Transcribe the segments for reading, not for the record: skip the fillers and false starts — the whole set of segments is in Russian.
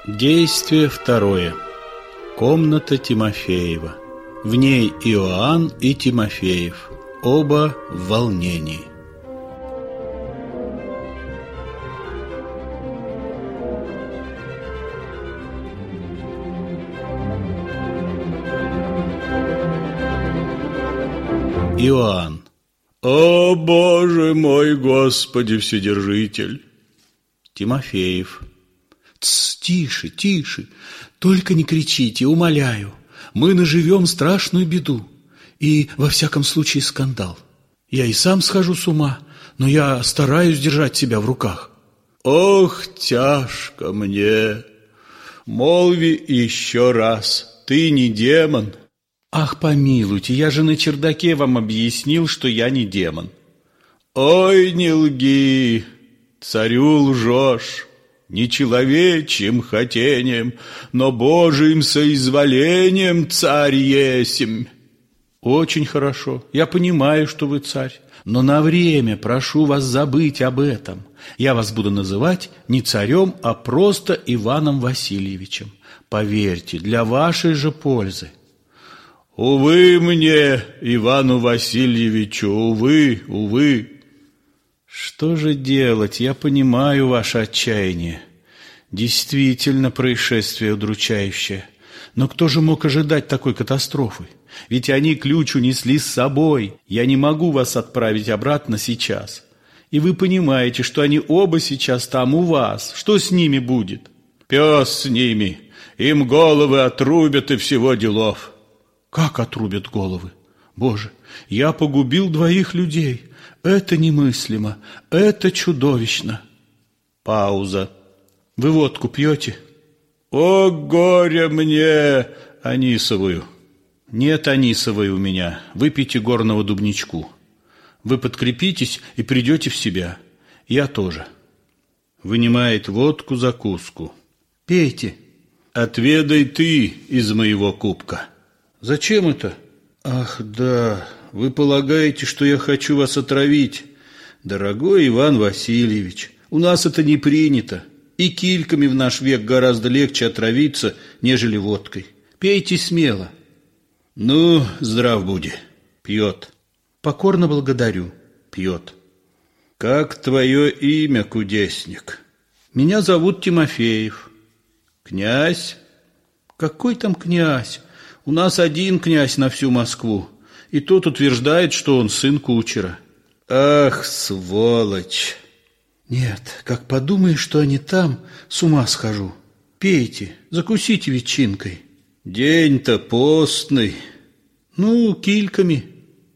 Действие второе. Комната Тимофеева. В ней Иоанн и Тимофеев. Оба в волнении. Иоанн. О, Боже мой, Господи Вседержитель! Тимофеев. Тише, тише, только не кричите, умоляю. Мы наживем страшную беду и, во всяком случае, скандал. Я и сам схожу с ума, но я стараюсь держать себя в руках. Ох, тяжко мне! Молви еще раз, ты не демон. Ах, помилуйте, я же на чердаке вам объяснил, что я не демон. Ой, не лги, царю лжешь. Не человечьим хотением, но Божиим соизволением царь есмь. Очень хорошо, я понимаю, что вы царь, но на время прошу вас забыть об этом. Я вас буду называть не царем, а просто Иваном Васильевичем. Поверьте, для вашей же пользы. Увы мне, Ивану Васильевичу, увы, увы. Что же делать? Я понимаю ваше отчаяние. Действительно, происшествие удручающее. Но кто же мог ожидать такой катастрофы? Ведь они ключ унесли с собой. Я не могу вас отправить обратно сейчас. И вы понимаете, что они оба сейчас там у вас. Что с ними будет? Пес с ними. Им головы отрубят и всего делов. Как отрубят головы? Боже, я погубил 2 людей. Это немыслимо, это чудовищно. Пауза. Вы водку пьете? О, горе мне! Анисовую. Нет анисовой у меня. Выпейте горного дубничку. Вы подкрепитесь и придете в себя. Я тоже. Вынимает водку-закуску. Пейте. Отведай ты из моего кубка. Зачем это? Ах, да, вы полагаете, что я хочу вас отравить? Дорогой Иван Васильевич, у нас это не принято. И кильками в наш век гораздо легче отравиться, нежели водкой. Пейте смело. Ну, здрав буди. Пьет. Покорно благодарю. Пьет. Как твое имя, кудесник? Меня зовут Тимофеев. Князь? Какой там князь? У нас один князь на всю Москву, и тот утверждает, что он сын кучера. Ах, сволочь! Нет, как подумаешь, что они там, с ума схожу. Пейте, закусите ветчинкой. День-то постный. Ну, кильками.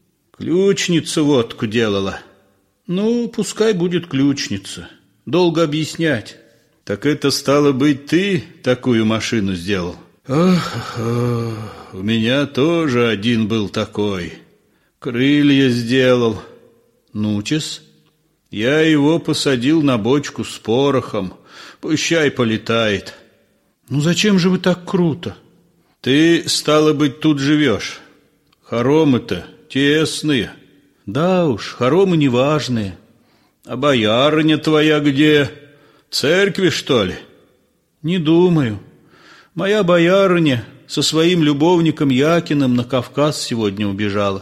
Ключница водку делала. Ну, пускай будет ключница. Долго объяснять. Так это стало быть, ты такую машину сделал? Ах, у меня тоже один был такой. Крылья сделал. Ну-чес. Я его посадил на бочку с порохом. Пущай полетает. Ну зачем же вы так круто? Ты, стало быть, тут живешь. Хоромы-то тесные. Да уж, хоромы неважные. А боярыня твоя где? В церкви, что ли? Не думаю. Моя боярыня со своим любовником Якиным на Кавказ сегодня убежала.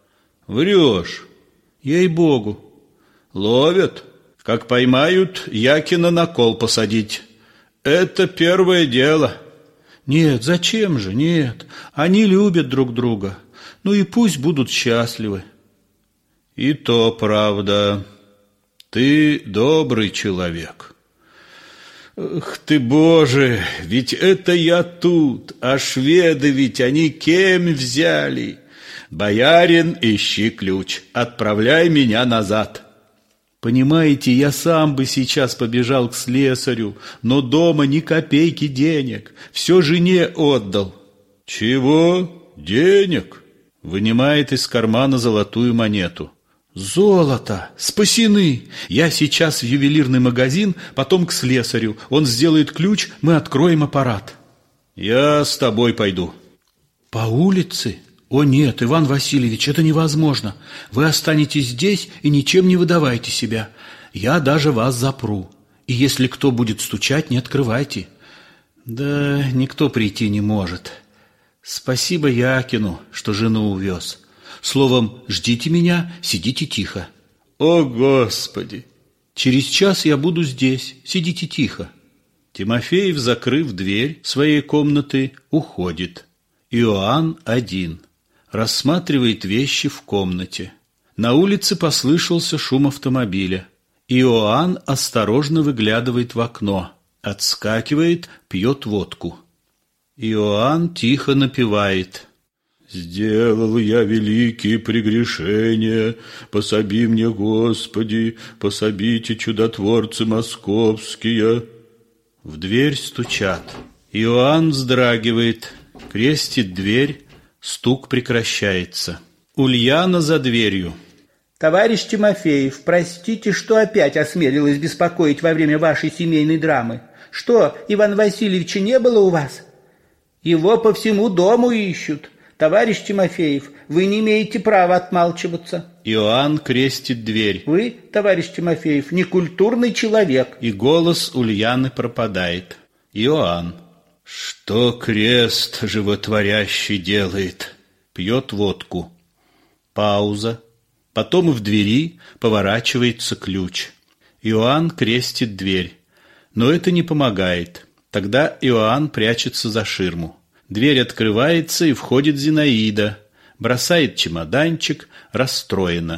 Врешь. Ей-богу. Ловят. Как поймают, Якина на кол посадить. Это первое дело. Нет, зачем же, нет. Они любят друг друга. Ну и пусть будут счастливы. И то правда. Ты добрый человек. Ах ты, Боже, ведь это я тут, а шведы ведь они кем взяли? Боярин, ищи ключ, отправляй меня назад. Понимаете, я сам бы сейчас побежал к слесарю, но дома ни копейки денег, все жене отдал. Чего? Денег? Вынимает из кармана золотую монету. Золото! Спасены! Я сейчас в ювелирный магазин, потом к слесарю. Он сделает ключ, мы откроем аппарат. Я с тобой пойду. По улице? О нет, Иван Васильевич, это невозможно. Вы останетесь здесь и ничем не выдавайте себя. Я даже вас запру. И если кто будет стучать, не открывайте. Да никто прийти не может. Спасибо Якину, что жену увез. Словом, ждите меня, сидите тихо. О, Господи! Через час я буду здесь, сидите тихо. Тимофеев, закрыв дверь своей комнаты, уходит. Иоанн один. Рассматривает вещи в комнате. На улице послышался шум автомобиля. Иоанн осторожно выглядывает в окно. Отскакивает, пьет водку. Иоанн тихо напевает: «Сделал я великие прегрешения, пособи мне, Господи, пособите, чудотворцы московские». В дверь стучат. Иоанн вздрагивает, крестит дверь, стук прекращается. Ульяна за дверью. Товарищ Тимофеев, простите, что опять осмелилась беспокоить во время вашей семейной драмы. Что, Ивана Васильевича не было у вас? Его по всему дому ищут. Товарищ Тимофеев, вы не имеете права отмалчиваться. Иоанн крестит дверь. Вы, товарищ Тимофеев, некультурный человек. И голос Ульяны пропадает. Иоанн. Что крест животворящий делает? Пьет водку. Пауза. Потом в двери поворачивается ключ. Иоанн крестит дверь. Но это не помогает. Тогда Иоанн прячется за ширму. Дверь открывается, и входит Зинаида. Бросает чемоданчик, расстроена.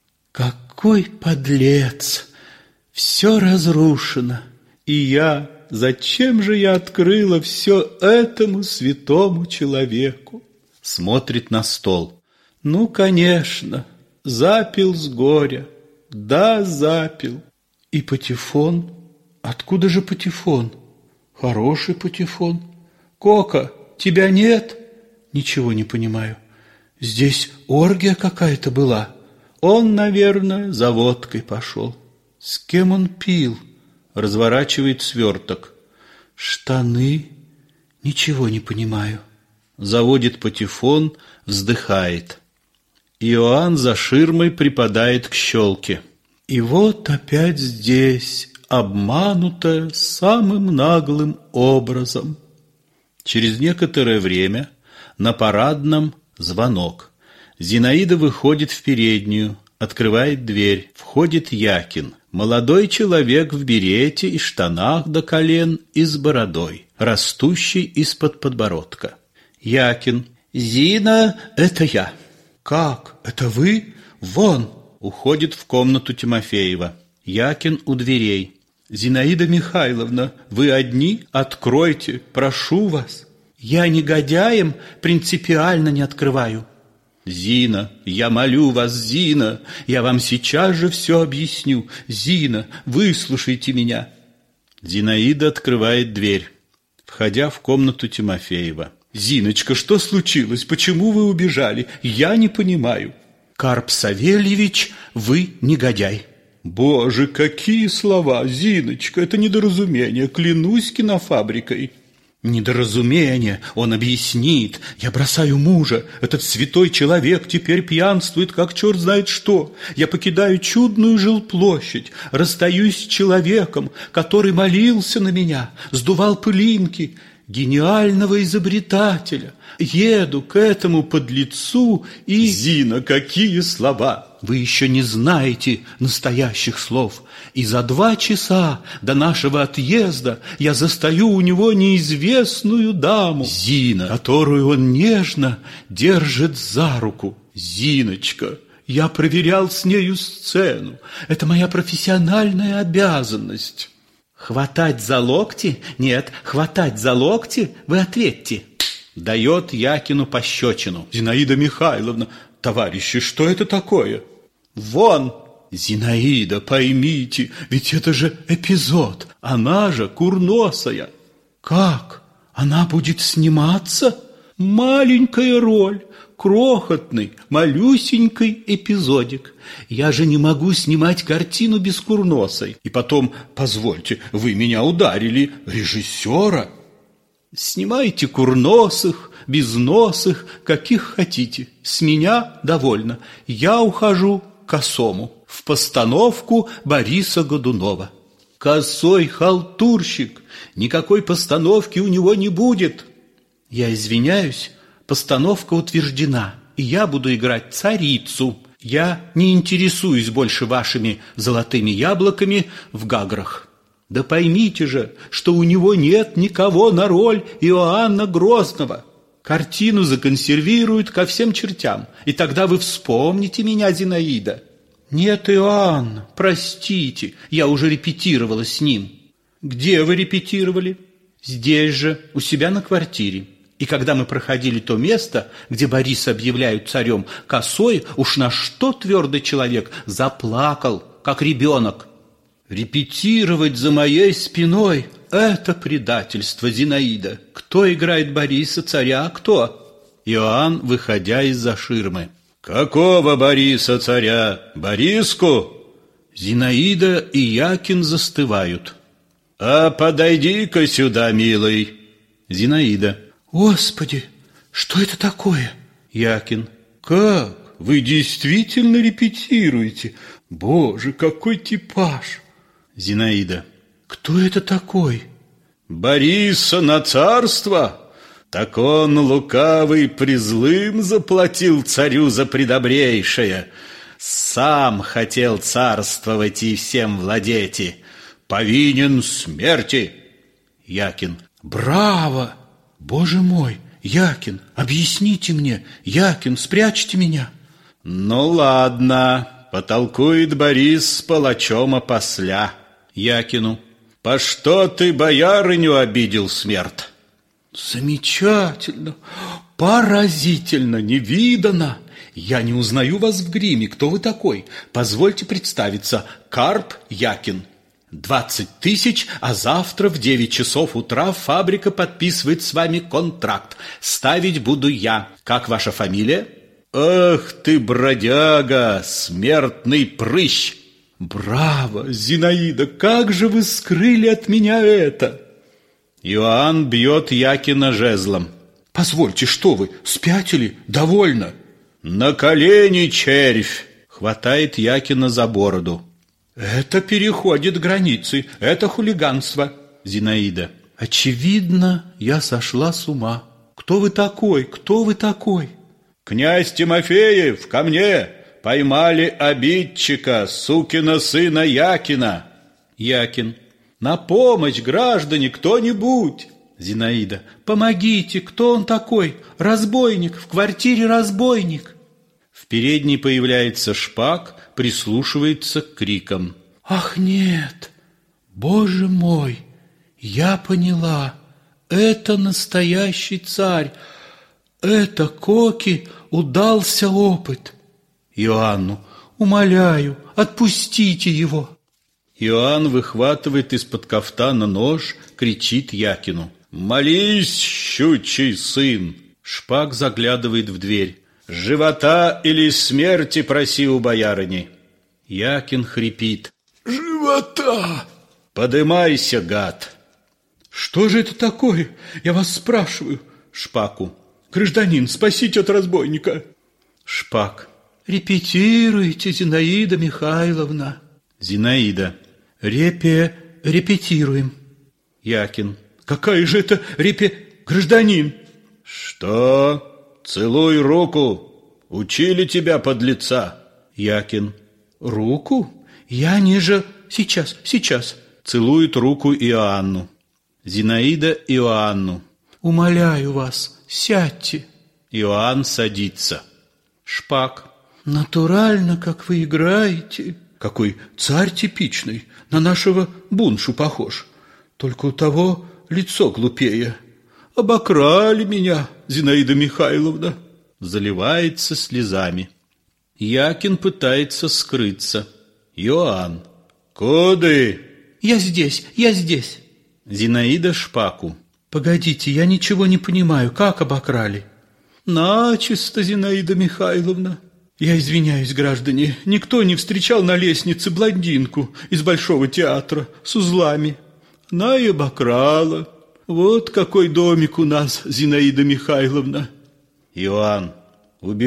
«Какой подлец! Все разрушено. И зачем же я открыла все этому святому человеку?» Смотрит на стол. «Ну, конечно, запил с горя. Да, запил. И патефон. Откуда же патефон? Хороший патефон. Кока, тебя нет?» «Ничего не понимаю. Здесь оргия какая-то была. Он, наверное, за водкой пошел. С кем он пил?» Разворачивает сверток. «Штаны? Ничего не понимаю». Заводит патефон, вздыхает. Иоанн за ширмой припадает к щелке. И вот опять здесь, обманутая самым наглым образом. Через некоторое время на парадном звонок. Зинаида выходит в переднюю, открывает дверь. Входит Якин. Молодой человек в берете и штанах до колен и с бородой, растущей из-под подбородка. Якин. «Зина, это я». «Как? Это вы? Вон!» Уходит в комнату Тимофеева. Якин у дверей. «Зинаида Михайловна, вы одни? Откройте, прошу вас». «Я негодяем принципиально не открываю». «Зина, я молю вас, Зина, я вам сейчас же все объясню. Зина, выслушайте меня». Зинаида открывает дверь, входя в комнату Тимофеева. «Зиночка, что случилось? Почему вы убежали? Я не понимаю». «Карп Савельевич, вы негодяй». «Боже, какие слова, Зиночка, это недоразумение, клянусь кинофабрикой». «Недоразумение, он объяснит. Я бросаю мужа. Этот святой человек теперь пьянствует, как черт знает что. Я покидаю чудную жилплощадь, расстаюсь с человеком, который молился на меня, сдувал пылинки, гениального изобретателя. Еду к этому подлецу и...» «Зина, какие слова! Вы еще не знаете настоящих слов. И за 2 часа до нашего отъезда я застаю у него неизвестную даму, Зина, которую он нежно держит за руку. Зиночка, я проверял с нею сцену. Это моя профессиональная обязанность». «Хватать за локти? Нет, хватать за локти? Вы ответьте». Дает Якину пощечину. «Зинаида Михайловна, товарищи, что это такое?» «Вон!» «Зинаида, поймите, ведь это же эпизод, она же курносая». «Как? Она будет сниматься?» «Маленькая роль, крохотный, малюсенький эпизодик. Я же не могу снимать картину без курносой. И потом, позвольте, вы меня ударили, режиссера». «Снимайте курносых, безносых, каких хотите. С меня довольно. Я ухожу к косому, в постановку Бориса Годунова». Косой халтурщик. Никакой постановки у него не будет. Я извиняюсь, постановка утверждена, и я буду играть царицу. Я не интересуюсь больше вашими золотыми яблоками в гаграх. Да поймите же, что у него нет никого на роль Иоанна Грозного. Картину законсервируют ко всем чертям, и тогда вы вспомните меня, Зинаида. Нет, Иоанн, простите, я уже репетировала с ним. Где вы репетировали? Здесь же, у себя на квартире. И когда мы проходили то место, где Бориса объявляют царем, Косой, уж на что твердый человек, заплакал, как ребенок. Репетировать за моей спиной — это предательство, Зинаида. Кто играет Бориса, царя, а кто? Иоанн, выходя из-за ширмы. Какого Бориса, царя? Бориску? Зинаида и Якин застывают. А подойди-ка сюда, милый. Зинаида. Господи, что это такое? Якин. Как? Вы действительно репетируете? Боже, какой типаж! Зинаида. Кто это такой? Бориса на царство? Так он, лукавый, призлым заплатил царю за предобрейшее. Сам хотел царствовать и всем владеть. Повинен смерти. Якин. Браво! Боже мой, Якин, объясните мне, Якин, спрячьте меня. Ну ладно, потолкует Борис с палачом опосля. Якину. По что ты боярыню обидел, смерть? Замечательно, поразительно, невиданно. Я не узнаю вас в гриме. Кто вы такой? Позвольте представиться. Карп Якин. 20 000, а завтра в 9 часов утра фабрика подписывает с вами контракт. Ставить буду я. Как ваша фамилия? Ах ты, бродяга, смертный прыщ! Браво, Зинаида, как же вы скрыли от меня это? Иоанн бьет Якина жезлом. Позвольте, что вы, спятили? Довольно. На колени, червь! Хватает Якина за бороду. Это переходит границы, это хулиганство. Зинаида. Очевидно, я сошла с ума. Кто вы такой? Кто вы такой? Князь Тимофеев, ко мне! Поймали обидчика, сукина сына Якина. Якин. На помощь, граждане, кто-нибудь! Зинаида. Помогите, кто он такой? Разбойник, в квартире разбойник. В передней появляется Шпак, прислушивается к крикам. Ах, нет! Боже мой! Я поняла! Это настоящий царь! Это Коки удался опыт! Иоанну. Умоляю, отпустите его! Иоанн выхватывает из-под кафтана нож, кричит Якину. «Молись, щучий сын!» Шпак заглядывает в дверь. «Живота или смерти проси у боярыни!» Якин хрипит. «Живота!» «Подымайся, гад!» «Что же это такое? Я вас спрашиваю!» Шпаку. «Гражданин, спасите от разбойника!» Шпак. «Репетируйте, Зинаида Михайловна!» Зинаида. Репетируем!» Якин. «Какая же это гражданин?» «Что? Целуй руку! Учили тебя, подлеца!» Якин. «Руку? Я ниже... Сейчас!» Целует руку Иоанну. Зинаида Иоанну. «Умоляю вас, сядьте!» Иоанн садится. Шпак. «Натурально, как вы играете!» Какой царь типичный, на нашего Буншу похож. Только у того лицо глупее. Обокрали меня, Зинаида Михайловна!» Заливается слезами. Якин пытается скрыться. Иоанн. «Куды?» Я здесь!» Зинаида Шпаку. «Погодите, я ничего не понимаю, как обокрали?» «Начисто, Зинаида Михайловна!» «Я извиняюсь, граждане, никто не встречал на лестнице блондинку из Большого театра с узлами. Она и обокрала. Вот какой домик у нас, Зинаида Михайловна!» Иоанн.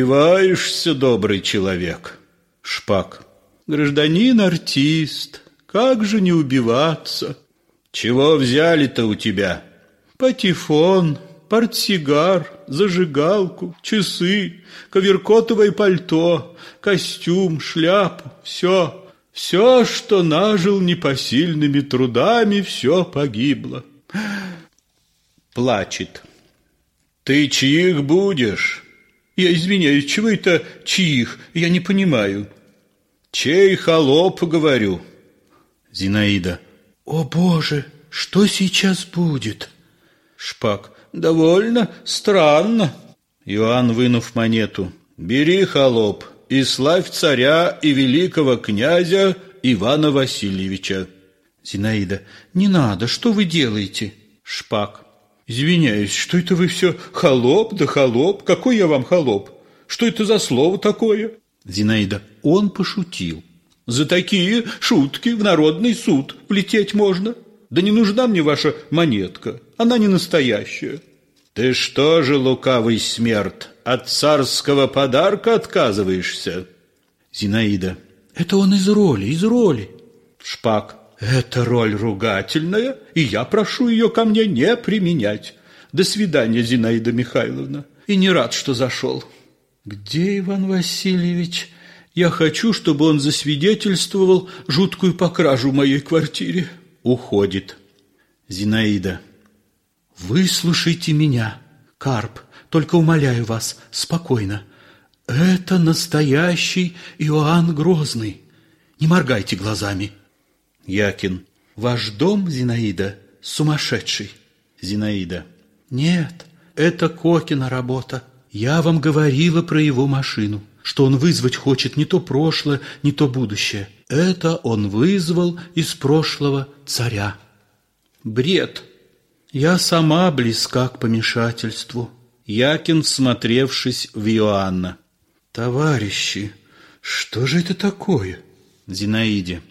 «Убиваешься, добрый человек!» Шпак. «Гражданин-артист, Как же не убиваться? Чего взяли-то у тебя? Патефон, портсигар, зажигалку, часы, коверкотовое пальто, костюм, шляпу, все. Все, что нажил непосильными трудами, все погибло. Плачет. Ты чьих будешь? Я извиняюсь, чего это чьих? Я не понимаю. Чей холоп, говорю. Зинаида. О, Боже, что сейчас будет? Шпак. Довольно странно. Иоанн, вынув монету. Бери, холоп, и славь царя и великого князя Ивана Васильевича. Зинаида. Не надо, что вы делаете? Шпак. Извиняюсь, что это вы все холоп да холоп? Какой я вам холоп? Что это за слово такое? Зинаида. Он пошутил. За такие шутки в народный суд влететь можно. Да не нужна мне ваша монетка, она не настоящая. Ты что же, лукавый смерд, от царского подарка отказываешься? Зинаида. Это он из роли. Шпак. Это роль ругательная, и я прошу ее ко мне не применять. До свидания, Зинаида Михайловна. И не рад, что зашел. Где Иван Васильевич? Я хочу, чтобы он засвидетельствовал жуткую покражу в моей квартире. Уходит. Зинаида. Выслушайте меня, Карп, только умоляю вас, спокойно. Это настоящий Иоанн Грозный. Не моргайте глазами. Якин. Ваш дом, Зинаида, сумасшедший. Зинаида. Нет, это Кокина работа. Я вам говорила про его машину, что он вызвать хочет не то прошлое, не то будущее. Это он вызвал из прошлого царя. Бред. Я сама близка к помешательству. Якин, всмотревшись в Иоанна. Товарищи, что же это такое? Зинаиде.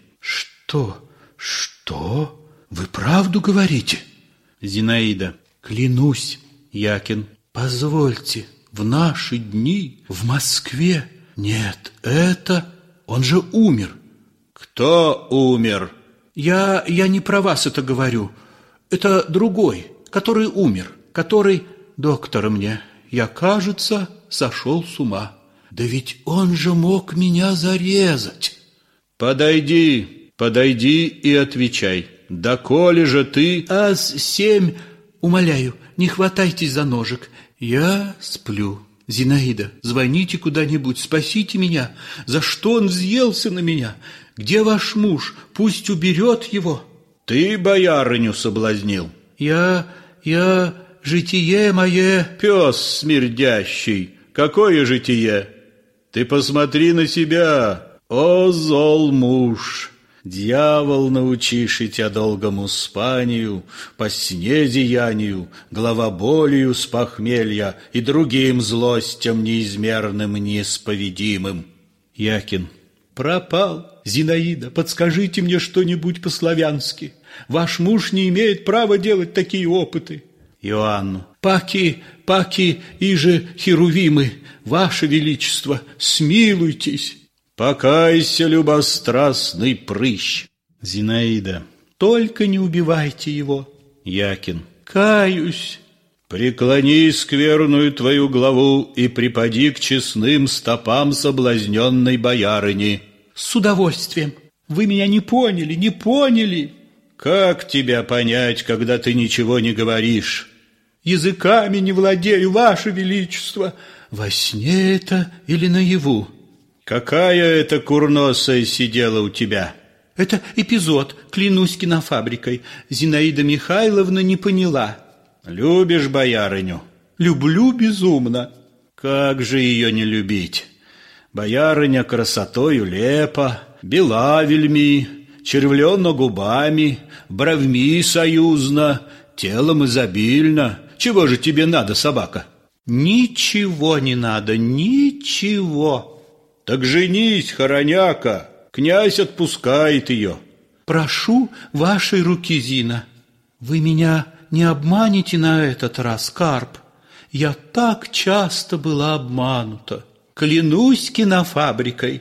Что? Вы правду говорите? Зинаида. Клянусь. Якин. Позвольте, в наши дни, в Москве... Нет, это... Он же умер. Кто умер? Я не про вас это говорю. Это другой, который умер, который... Доктор мне, я, кажется, сошел с ума. Да ведь он же мог меня зарезать. Подойди и отвечай. Доколе же ты... 7, умоляю, не хватайтесь за ножик. Я сплю. Зинаида, звоните куда-нибудь, спасите меня. За что он взъелся на меня? Где ваш муж? Пусть уберет его. Ты боярыню соблазнил. Я... житие мое... Пес смердящий. Какое житие? Ты посмотри на себя. О, зол муж! Дьявол, научишь тебя долгому спанию, по сне зиянию, головоболию с похмелья и другим злостям неизмерным, неисповедимым. Якин. Пропал. Зинаида, подскажите мне что-нибудь по-славянски. Ваш муж не имеет права делать такие опыты. Иоанну. Паки, иже херувимы, ваше величество, смилуйтесь. Покайся, любострастный прыщ. Зинаида. Только не убивайте его. Якин. Каюсь. Преклони скверную твою главу и припади к честным стопам соблазненной боярыни. С удовольствием. Вы меня не поняли. Как тебя понять, когда ты ничего не говоришь? Языками не владею, ваше величество. Во сне это или наяву? Какая это курносая сидела у тебя? Это эпизод, клянусь кинофабрикой. Зинаида Михайловна не поняла. Любишь боярыню? Люблю безумно. Как же ее не любить? Боярыня красотою лепа, бела вельми, червленно губами, бровьми союзно, телом изобильно. Чего же тебе надо, собака? Ничего не надо, ничего. Так женись, хороняка, князь отпускает ее. Прошу вашей руки, Зина. Вы меня не обманете на этот раз, Карп. Я так часто была обманута. Клянусь кинофабрикой.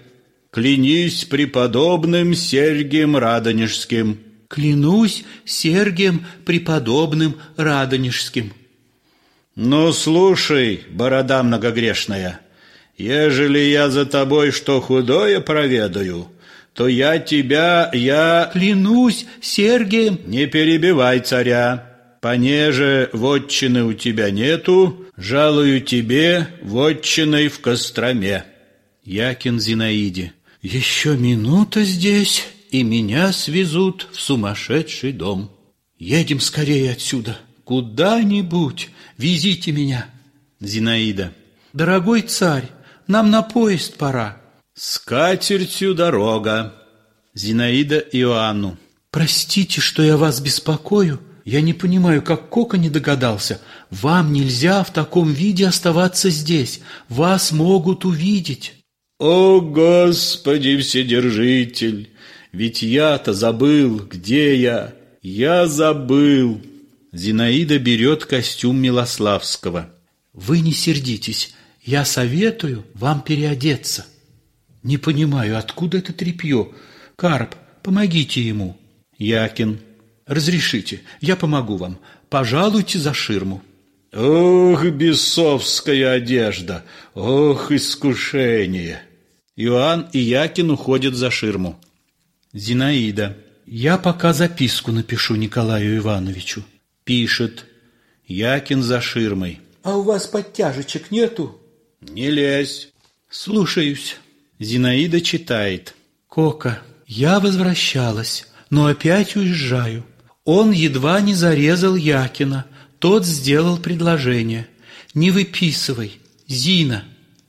клянись преподобным Сергием Радонежским». «Клянусь Сергием преподобным Радонежским». «Ну, слушай, борода многогрешная, ежели я за тобой что худое проведаю, то я тебя, «Клянусь Сергием». Не перебивай царя. Понеже вотчины у тебя нету, жалую тебе вотчиной в Костроме». Якин Зинаиде. «Еще минута здесь, и меня свезут в сумасшедший дом. Едем скорее отсюда, куда-нибудь, везите меня». Зинаида. «Дорогой царь, нам на поезд пора». «С катертью дорога». Зинаида Иоанну. «Простите, что я вас беспокою. Я не понимаю, как Кока не догадался. Вам нельзя в таком виде оставаться здесь. Вас могут увидеть». «О, Господи Вседержитель! Ведь я-то забыл, где я. Я забыл». Зинаида берет костюм Милославского. «Вы не сердитесь. Я советую вам переодеться». «Не понимаю, откуда это тряпье? Карп, помогите ему». Якин. «Разрешите, я помогу вам. Пожалуйте за ширму». «Ох, бесовская одежда! Ох, искушение!» Иоанн и Якин уходят за ширму. Зинаида. «Я пока записку напишу Николаю Ивановичу». Пишет. Якин за ширмой. «А у вас подтяжечек нету?» «Не лезь». «Слушаюсь». Зинаида читает. «Кока, я возвращалась, но опять уезжаю. Он едва не зарезал Якина. Тот сделал предложение. Не выписывай, Зина».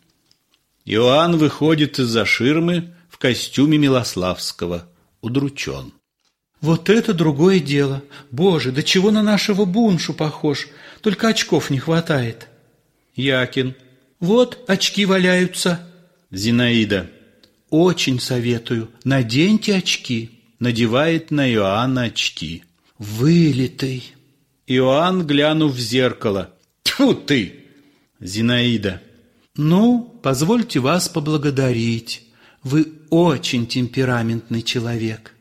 Иоанн выходит из-за ширмы в костюме Милославского. Удручен. «Вот это другое дело. Боже, до чего на нашего Буншу похож. Только очков не хватает». Якин. «Вот очки валяются». Зинаида. «Очень советую. Наденьте очки». Надевает на Иоанна очки. «Вылитый». Иоанн, глянув в зеркало. Тьфу ты! Зинаида. «Ну, позвольте вас поблагодарить. Вы очень темпераментный человек».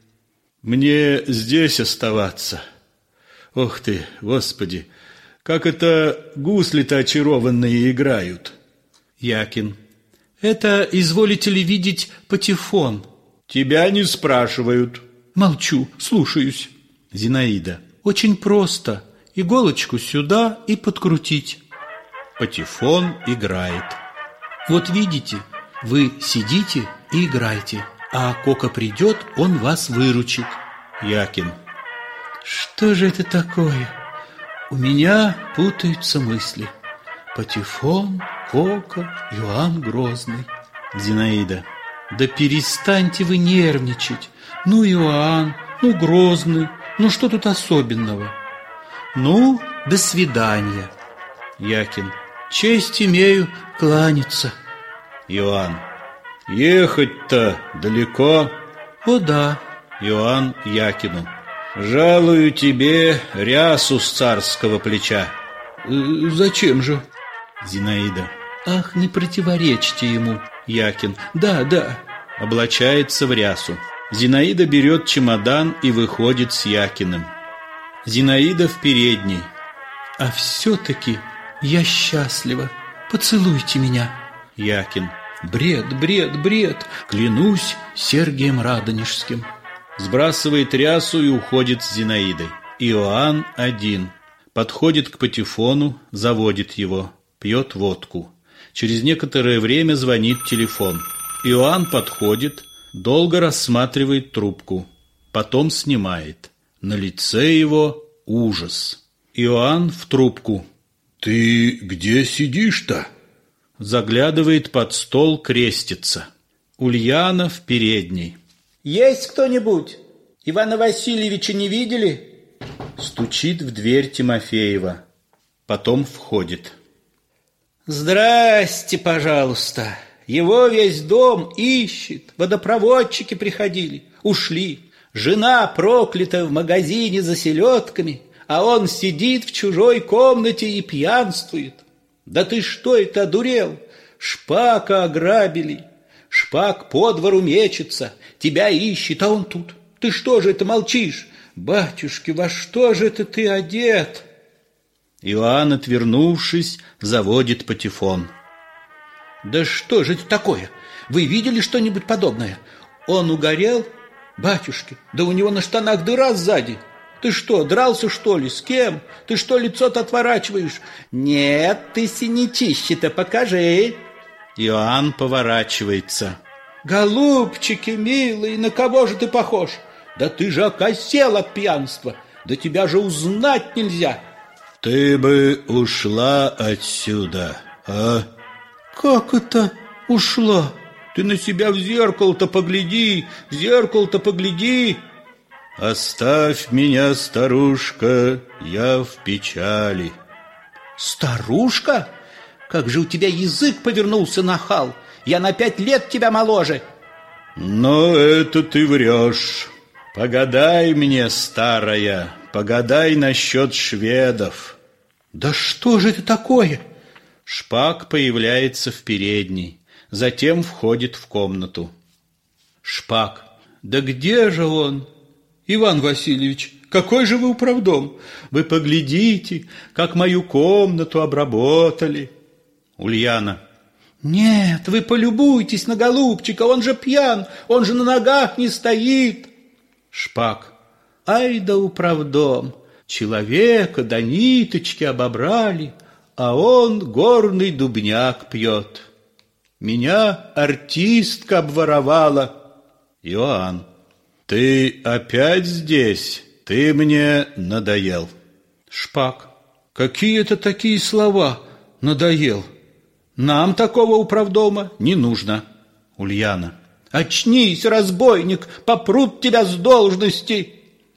Мне здесь оставаться. Ох ты, Господи, как это гусли-то очарованные играют. Якин. «Это, изволите ли видеть, патефон?» Тебя не спрашивают. «Молчу, слушаюсь». Зинаида. «Очень просто. Иголочку сюда и подкрутить». Патефон играет. «Вот видите, вы сидите и играете, а Кока придет, он вас выручит». Якин. «Что же это такое? У меня путаются мысли. Патефон, Кока, Иоанн Грозный». Зинаида. «Да перестаньте вы нервничать. Ну, Иоанн, ну, Грозный, ну, что тут особенного? Ну, до свидания». Якин. «Честь имею кланяться». Иоанн. Ехать-то далеко. «О да». Иоанн Якину. Жалую тебе рясу с царского плеча. Зачем же? Зинаида. Ах, не противоречьте ему. Якин. Да, да. Облачается в рясу. Зинаида берет чемодан и выходит с Якиным. Зинаида в передней. А все-таки я счастлива. Поцелуйте меня. Якин. Бред, бред, бред. Клянусь Сергием Радонежским. Сбрасывает рясу и уходит с Зинаидой. Иоанн один. Подходит к патефону, заводит его, пьет водку. Через некоторое время звонит телефон. Иоанн подходит, долго рассматривает трубку. Потом снимает. На лице его ужас. Иоанн в трубку. «Ты где сидишь-то?» Заглядывает под стол, крестится. Ульяна в передней. «Есть кто-нибудь? Ивана Васильевича не видели?» Стучит в дверь Тимофеева. Потом входит. «Здрасте, пожалуйста. Его весь дом ищет. Водопроводчики приходили, ушли. Жена проклята в магазине за селедками, а он сидит в чужой комнате и пьянствует. Да ты что это, одурел? Шпака ограбили. Шпак по двору мечется, тебя ищет, а он тут. Ты что же это молчишь? Батюшки, во что же это ты одет? Иоанн, отвернувшись, заводит патефон. Да что же это такое? Вы видели что-нибудь подобное? Он угорел? Батюшки, да у него на штанах дыра сзади. Ты что, дрался, что ли? С кем? Ты что, лицо-то отворачиваешь? Нет, ты синячище-то покажи. Иоанн поворачивается. Голубчики милые, на кого же ты похож? Да ты же окосел от пьянства. Да тебя же узнать нельзя. Ты бы ушла отсюда, а? Как это ушла? Ты на себя в зеркало-то погляди, в зеркало-то погляди. Оставь меня, старушка, я в печали. Старушка? Как же у тебя язык повернулся, нахал? Я на 5 лет тебя моложе. Но это ты врешь. Погадай мне, старая, погадай насчет шведов. Да что же это такое? Шпак появляется в передней, затем входит в комнату. Шпак. Да где же он? Иван Васильевич, какой же вы управдом? Вы поглядите, как мою комнату обработали. Ульяна. Нет, вы полюбуйтесь на голубчика, он же пьян, он же на ногах не стоит. Шпак. Ай да управдом, человека до ниточки обобрали, а он горный дубняк пьет. Меня артистка обворовала. Иоанн. Ты опять здесь? Ты мне надоел. Шпак. Какие это такие слова? Надоел. Нам такого управдома не нужно. Ульяна. Очнись, разбойник, попрут тебя с должности.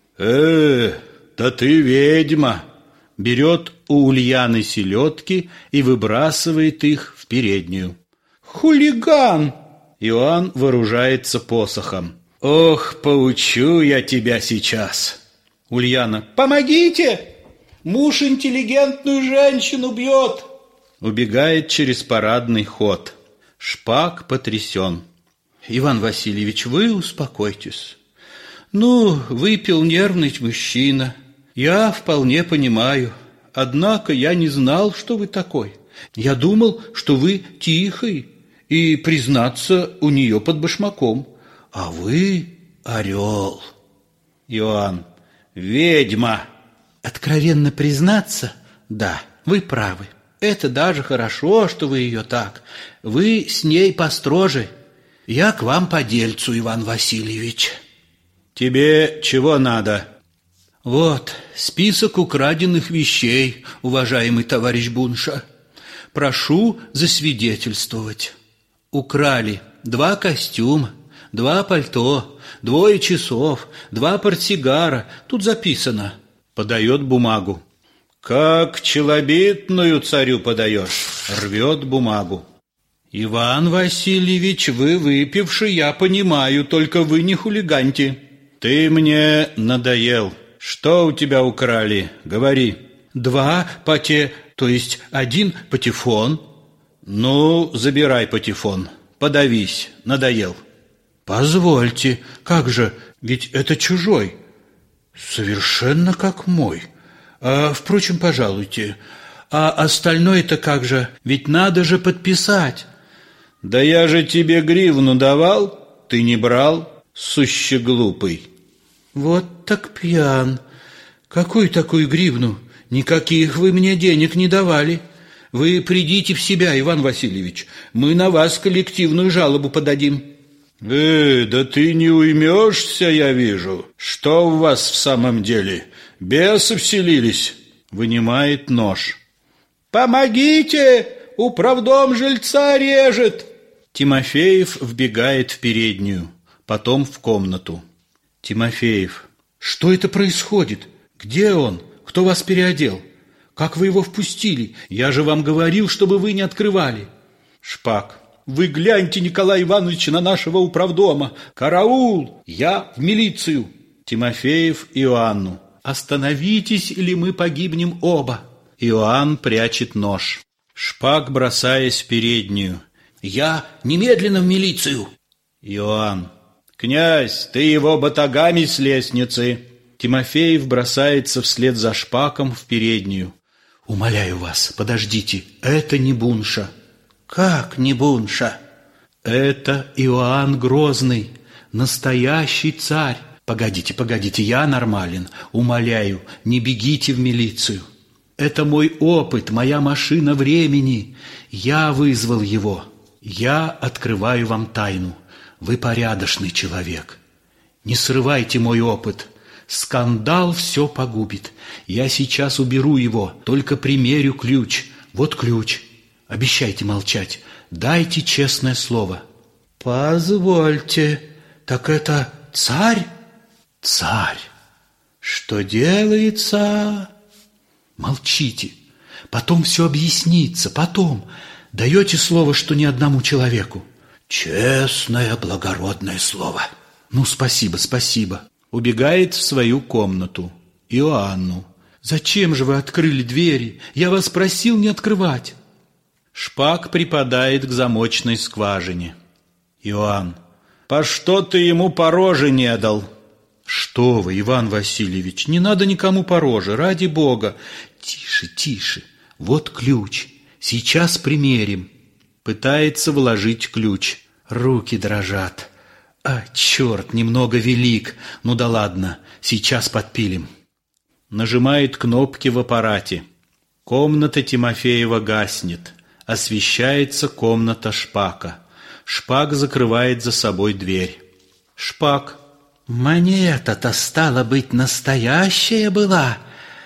Да ты ведьма. Берет у Ульяны селедки и выбрасывает их в переднюю. Хулиган! Иоанн вооружается посохом. Ох, поучу я тебя сейчас. Ульяна. Помогите! Муж интеллигентную женщину бьет. Убегает через парадный ход. Шпак потрясен. Иван Васильевич, вы успокойтесь. Ну, выпил нервный мужчина. Я вполне понимаю. Однако я не знал, что вы такой. Я думал, что вы тихий и, признаться, у нее под башмаком. А вы орел. Иоанн. Ведьма. Откровенно признаться, да, вы правы. Это даже хорошо, что вы ее так. Вы с ней построже. Я к вам по дельцу, Иван Васильевич. Тебе чего надо? Вот список украденных вещей, уважаемый товарищ Бунша. Прошу засвидетельствовать. Украли 2 костюма, 2 пальто, 2 часов, 2 портсигара. Тут записано. Подает бумагу. Как челобитную царю подаешь. Рвет бумагу. Иван Васильевич, вы выпивший, я понимаю, только вы не хулиганьте. Ты мне надоел. Что у тебя украли? Говори. 2 то есть 1 патефон. Ну, забирай патефон. Подавись, надоел. Позвольте, как же, ведь это чужой. Совершенно как мой. Впрочем, пожалуйте. А остальное-то как же? Ведь надо же подписать. Да я же тебе гривну давал, ты не брал, суще глупый. Вот так пьян. Какую такую гривну? Никаких вы мне денег не давали. Вы придите в себя, Иван Васильевич. Мы на вас коллективную жалобу подадим. Да ты не уймешься, я вижу. Что у вас в самом деле? Бесы вселились? Вынимает нож. Помогите! Управдом жильца режет! Тимофеев вбегает в переднюю, потом в комнату. Тимофеев. Что это происходит? Где он? Кто вас переодел? Как вы его впустили? Я же вам говорил, чтобы вы не открывали. Шпак. Вы гляньте, Николай Иванович, на нашего управдома. Караул! Я в милицию. Тимофеев Иоанну. Остановитесь, или мы погибнем оба. Иоанн прячет нож. Шпак, бросаясь в переднюю. Я немедленно в милицию. Иоанн. Князь, ты его батагами с лестницы. Тимофеев бросается вслед за Шпаком в переднюю. Умоляю вас, подождите, это не Бунша. Как не Бунша? Это Иоанн Грозный, настоящий царь. Погодите, я нормален. Умоляю, не бегите в милицию. Это мой опыт, моя машина времени. Я вызвал его. Я открываю вам тайну. Вы порядочный человек. Не срывайте мой опыт. Скандал все погубит. Я сейчас уберу его, только примерю ключ. Вот ключ. Обещайте молчать. Дайте честное слово. Позвольте, так это царь? Царь. Что делается? Молчите. Потом все объяснится. Потом. Даете слово, что ни одному человеку? Честное, благородное слово. Ну, спасибо. Убегает в свою комнату. Иоанну. Зачем же вы открыли двери? Я вас просил не открывать. Шпак припадает к замочной скважине. Иоанн. По что ты ему по роже не дал? Что вы, Иван Васильевич, не надо никому по роже, ради Бога. Тише. Вот ключ. Сейчас примерим. Пытается вложить ключ. Руки дрожат. Черт, немного велик. Ну да ладно, сейчас подпилим. Нажимает кнопки в аппарате. Комната Тимофеева гаснет. Освещается комната Шпака. Шпак закрывает за собой дверь. Шпак. Монета-то, стало быть, настоящая была.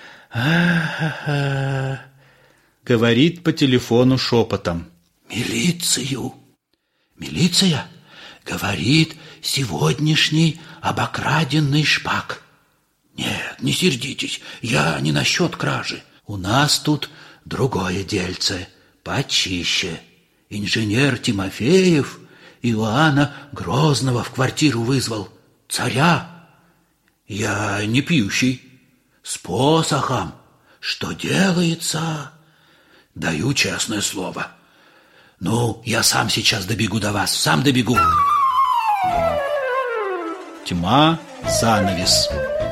Говорит по телефону шепотом. Милицию. Милиция? Говорит, сегодняшний обокраденный Шпак. Нет, не сердитесь, я не насчет кражи. У нас тут другое дельце, почище. Инженер Тимофеев Иоанна Грозного в квартиру вызвал. Царя. Я не пьющий. С посохом. Что делается? Даю честное слово. Ну, я сам сейчас добегу до вас, сам добегу. Тьма, занавес.